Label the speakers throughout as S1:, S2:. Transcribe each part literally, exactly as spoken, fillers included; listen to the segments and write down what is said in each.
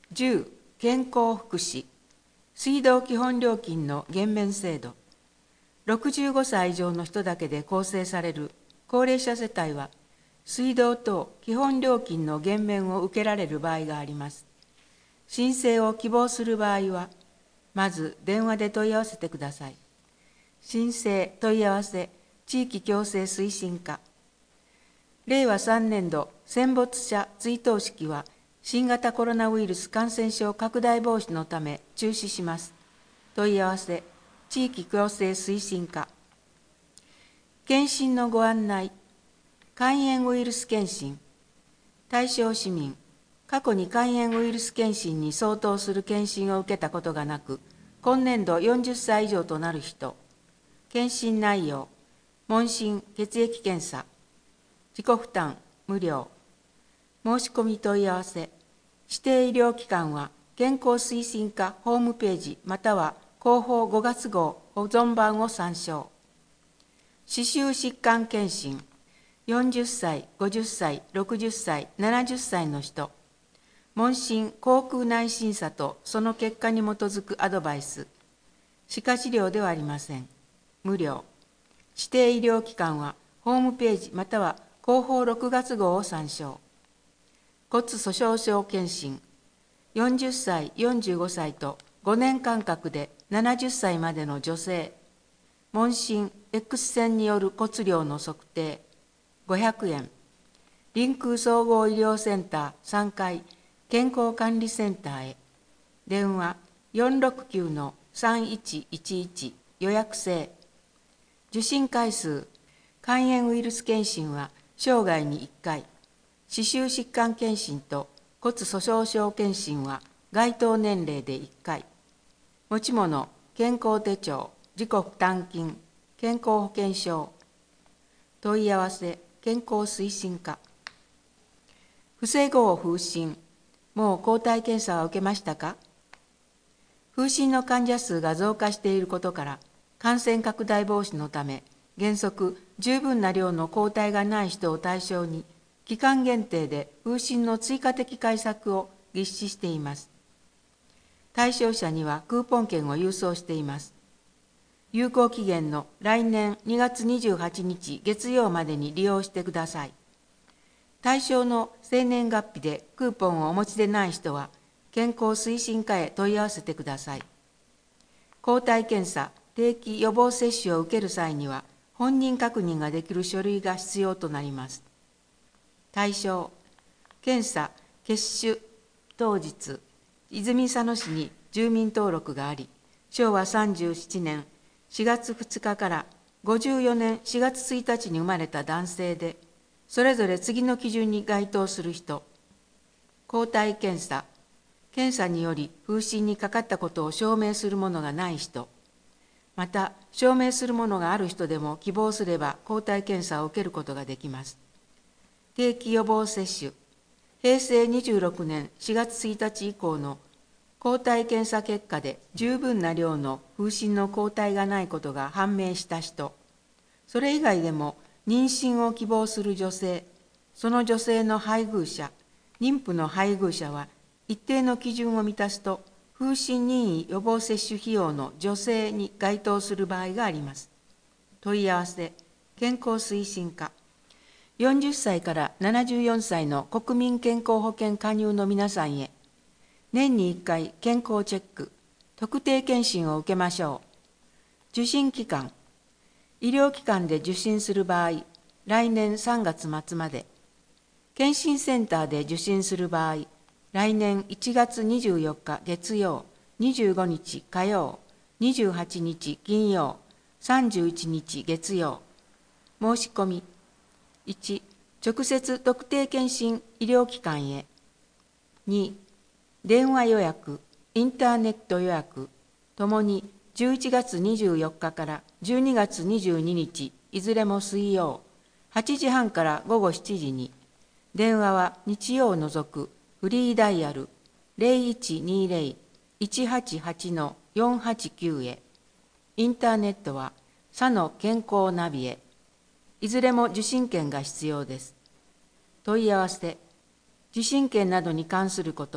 S1: じゅう、健康福祉、水道基本料金の減免制度。ろくじゅうごさい以上の人だけで構成される高齢者世帯は、水道等基本料金の減免を受けられる場合があります。申請を希望する場合は、まず電話で問い合わせてください。申請問い合わせ地域共生推進課。れいわさんねんど戦没者追悼式は、新型コロナウイルス感染症拡大防止のため中止します。問い合わせ地域共生推進課。検診のご案内。肝炎ウイルス検診。対象市民、過去に肝炎ウイルス検診に相当する検診を受けたことがなく、今年度よんじゅっさい以上となる人。検診内容、問診、血液検査。自己負担、無料。申し込み問い合わせ。指定医療機関は、健康推進課ホームページまたは広報ごがつ号保存版を参照。歯周疾患検診。よんじゅっさい、ごじゅっさい、ろくじゅっさい、ななじゅっさいの人。問診、口腔内審査とその結果に基づくアドバイス。歯科治療ではありません。無料。指定医療機関はホームページまたは広報ろくがつ号を参照。骨粗しょう症検診。よんじゅっさい、よんじゅうごさいとごねん間隔でななじゅっさいまでの女性。問診、X 線による骨量の測定。ごひゃくえん。臨空総合医療センターさんがい健康管理センターへ。電話 よんろくきゅうのさんいちいちいち 予約制。受診回数。肝炎ウイルス検診は生涯にいっかい。歯周疾患検診と骨粗しょう症検診は該当年齢でいっかい。持ち物、健康手帳、自己負担金、健康保険証。問い合わせ、健康推進課。防ごう風疹。もう抗体検査は受けましたか？風疹の患者数が増加していることから、感染拡大防止のため、原則十分な量の抗体がない人を対象に、期間限定で風疹の追加的対策を実施しています。対象者にはクーポン券を郵送しています。有効期限の来年にがつにじゅうはちにち月曜までに利用してください。対象の生年月日でクーポンをお持ちでない人は、健康推進課へ問い合わせてください。抗体検査、定期予防接種を受ける際には、本人確認ができる書類が必要となります。対象、検査、接種当日、泉佐野市に住民登録があり、しょうわさんじゅうななねんしがつふつかからごじゅうよねんしがつついたちに生まれた男性で、それぞれ次の基準に該当する人。抗体検査、検査により風疹にかかったことを証明するものがない人。また、証明するものがある人でも希望すれば抗体検査を受けることができます。定期予防接種、へいせいにじゅうろくねんしがつついたち以降の抗体検査結果で十分な量の風疹の抗体がないことが判明した人、それ以外でも妊娠を希望する女性、その女性の配偶者、妊婦の配偶者は一定の基準を満たすと、風疹任意予防接種費用の助成に該当する場合があります。問い合わせ、健康推進課。よんじゅっさいからななじゅうよんさいの国民健康保険加入の皆さんへ、年にいっかい健康チェック、特定健診を受けましょう。受診期間、医療機関で受診する場合、来年さんがつまつまで、健診センターで受診する場合、来年いちがつにじゅうよっか月曜、にじゅうごにち火曜、にじゅうはちにち金曜、さんじゅういちにち月曜。申し込み。いち、直接特定健診医療機関へ。に、電話予約、インターネット予約、ともにじゅういちがつにじゅうよっかからじゅうにがつにじゅうににち、いずれも水曜、はちじはんからごごしちじに、電話は日曜を除くフリーダイヤル ゼロいちにゼロ いちはちはち よんはちきゅう へ。インターネットは佐野健康ナビへ。いずれも受診券が必要です。問い合わせ、受診券などに関すること、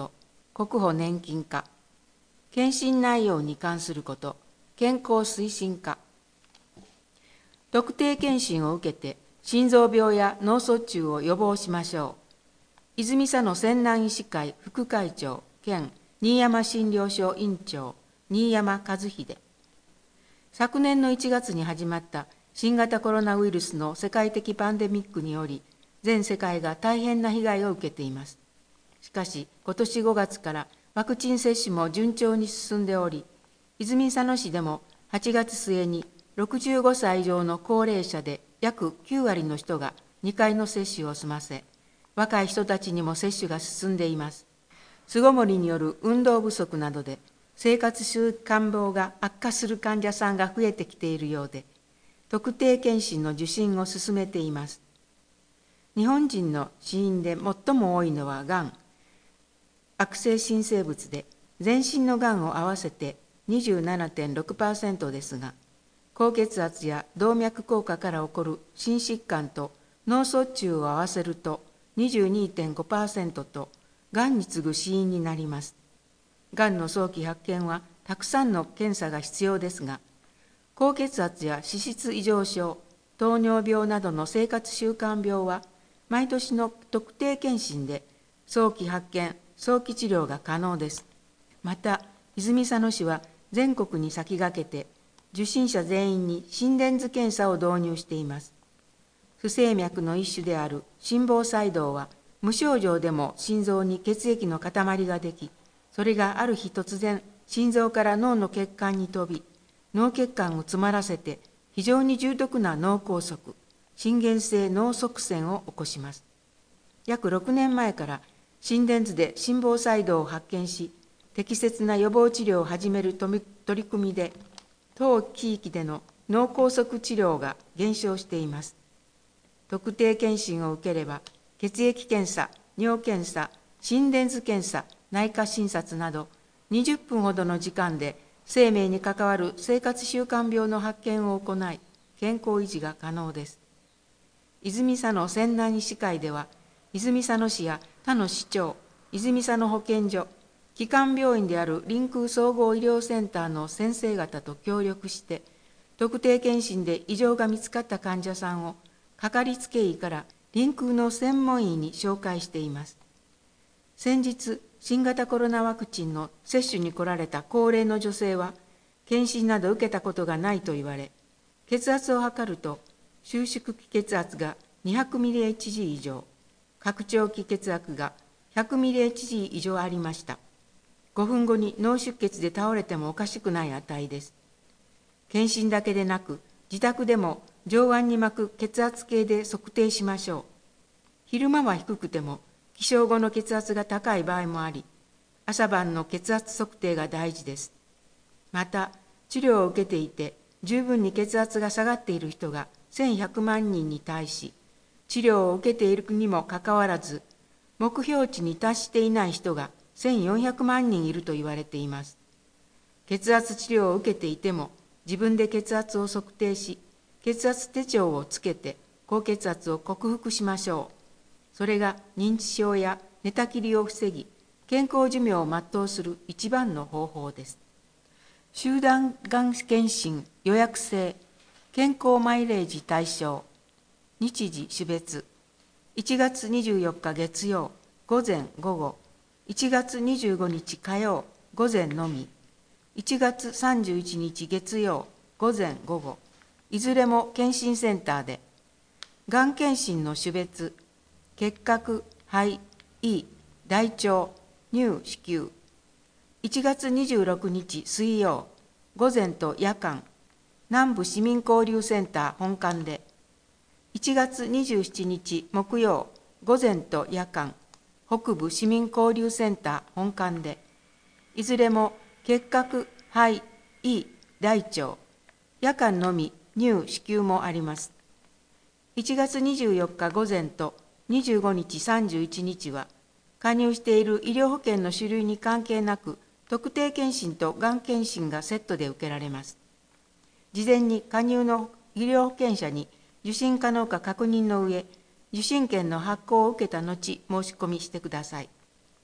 S1: 国保年金課、検診内容に関すること、健康推進課。特定検診を受けて、心臓病や脳卒中を予防しましょう。泉佐野泉南医師会副会長兼新山診療所院長、新山和秀。昨年のいちがつに始まった新型コロナウイルスの世界的パンデミックにより、全世界が大変な被害を受けています。しかし、今年ごがつからワクチン接種も順調に進んでおり、泉佐野市でもはちがつ末にろくじゅうごさい以上の高齢者で約きゅうわりの人がにかいの接種を済ませ、若い人たちにも接種が進んでいます。巣ごもりによる運動不足などで生活習慣病が悪化する患者さんが増えてきているようで、特定健診の受診を進めています。日本人の死因で最も多いのはがん、悪性新生物で全身のがんを合わせて にじゅうななてんろくパーセント ですが、高血圧や動脈硬化から起こる心疾患と脳卒中を合わせると にじゅうにてんごパーセント と、がんに次ぐ死因になります。がんの早期発見はたくさんの検査が必要ですが、高血圧や脂質異常症、糖尿病などの生活習慣病は、毎年の特定健診で早期発見、早期治療が可能です。また、泉佐野市は全国に先駆けて、受診者全員に心電図検査を導入しています。不整脈の一種である心房細動は、無症状でも心臓に血液の塊ができ、それがある日突然、心臓から脳の血管に飛び、脳血管を詰まらせて、非常に重篤な脳梗塞、心原性脳塞栓を起こします。約ろくねんまえから心電図で心房細動を発見し、適切な予防治療を始める取り組みで、当地域での脳梗塞治療が減少しています。特定健診を受ければ、血液検査、尿検査、心電図検査、内科診察など、にじゅっぷんほどの時間で生命に関わる生活習慣病の発見を行い、健康維持が可能です。泉佐野泉南医師会では、泉佐野市や他の市町、泉佐野保健所、基幹病院である臨空総合医療センターの先生方と協力して、特定健診で異常が見つかった患者さんを、かかりつけ医から臨空の専門医に紹介しています。先日、新型コロナワクチンの接種に来られた高齢の女性は、検診など受けたことがないと言われ、血圧を測ると、収縮期血圧が にひゃくミリエイチジー 以上、拡張期血圧が ひゃくミリエイチジー 以上ありました。ごふんごに脳出血で倒れてもおかしくない値です。検診だけでなく、自宅でも上腕に巻く血圧計で測定しましょう。昼間は低くても、起床後の血圧が高い場合もあり、朝晩の血圧測定が大事です。また、治療を受けていて、十分に血圧が下がっている人がせんひゃくまんにんに対し、治療を受けているにもかかわらず、目標値に達していない人がせんよんひゃくまんにんいると言われています。血圧治療を受けていても、自分で血圧を測定し、血圧手帳をつけて高血圧を克服しましょう。それが認知症や寝たきりを防ぎ、健康寿命を全うする一番の方法です。集団がん検診予約制健康マイレージ対象、日時種別、いちがつにじゅうよっか月曜、午前午後、いちがつにじゅうごにち火曜、午前のみ、いちがつさんじゅういちにち月曜、午前午後、いずれも検診センターで、がん検診の種別、結核、肺、胃、大腸、乳、子宮、いちがつにじゅうろくにち水曜、午前と夜間、南部市民交流センター本館で、いちがつにじゅうしちにち木曜、午前と夜間、北部市民交流センター本館で、いずれも結核、肺、胃、大腸、夜間のみ乳、子宮もあります。いちがつにじゅうよっか午前とにじゅうごにちさんじゅういちにちは、加入している医療保険の種類に関係なく、特定健診とがん検診がセットで受けられます。事前に加入の医療保険者に受診可能か確認の上、受診券の発行を受けた後、申し込みしてください。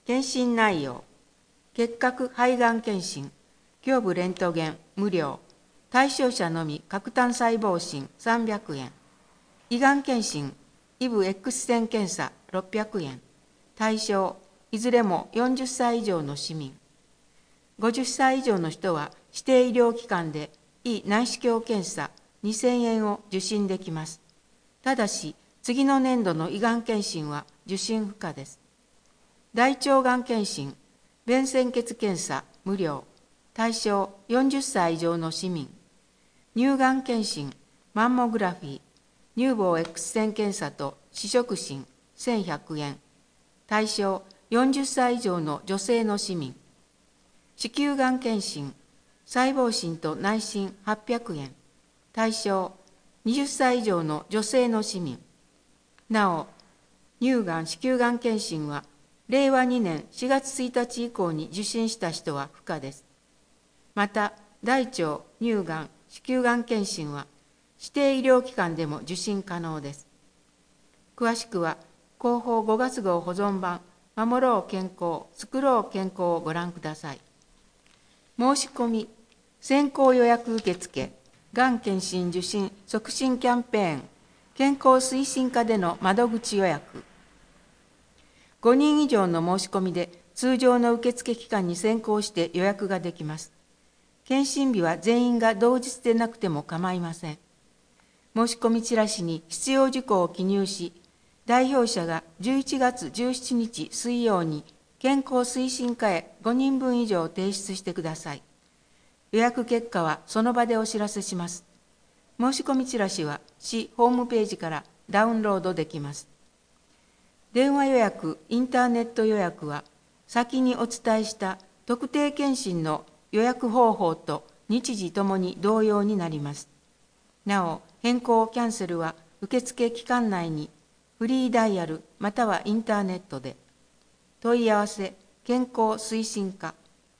S1: 検診内容、結核肺がん検診、胸部レントゲン無料、対象者のみ核単細胞診さんびゃくえん、胃がん検診、イブ X 線検査ろっぴゃくえん、対象、いずれもよんじゅっさい以上の市民。ごじゅっさい以上の人は指定医療機関で胃内視鏡検査にせんえんを受診できます。ただし、次の年度の胃がん検診は受診不可です。大腸がん検診、便潜血検査無料、対象よんじゅっさい以上の市民。乳がん検診、マンモグラフィー、乳房 X 線検査と試食診せんひゃくえん、対象よんじゅっさい以上の女性の市民。子宮がん検診、細胞診と内診はっぴゃくえん、対象はたち以上の女性の市民。なお、乳がん、子宮がん検診は、れいわにねんしがつついたち以降に受診した人は不可です。また、大腸、乳がん、子宮がん検診は、指定医療機関でも受診可能です。詳しくは、広報ごがつ号保存版、守ろう健康、作ろう健康をご覧ください。申し込み、先行予約受付、がん検診受診促進キャンペーン、健康推進課での窓口予約。ごにん以上の申し込みで通常の受付期間に先行して予約ができます。検診日は全員が同日でなくても構いません。申し込みチラシに必要事項を記入し、代表者がじゅういちがつじゅうしちにち水曜に健康推進課へごにんぶん以上提出してください。予約結果はその場でお知らせします。申し込みチラシは市ホームページからダウンロードできます。電話予約、インターネット予約は先にお伝えした特定健診の予約方法と日時ともに同様になります。なお、変更キャンセルは受付期間内にフリーダイヤルまたはインターネットで。問い合わせ、健康推進課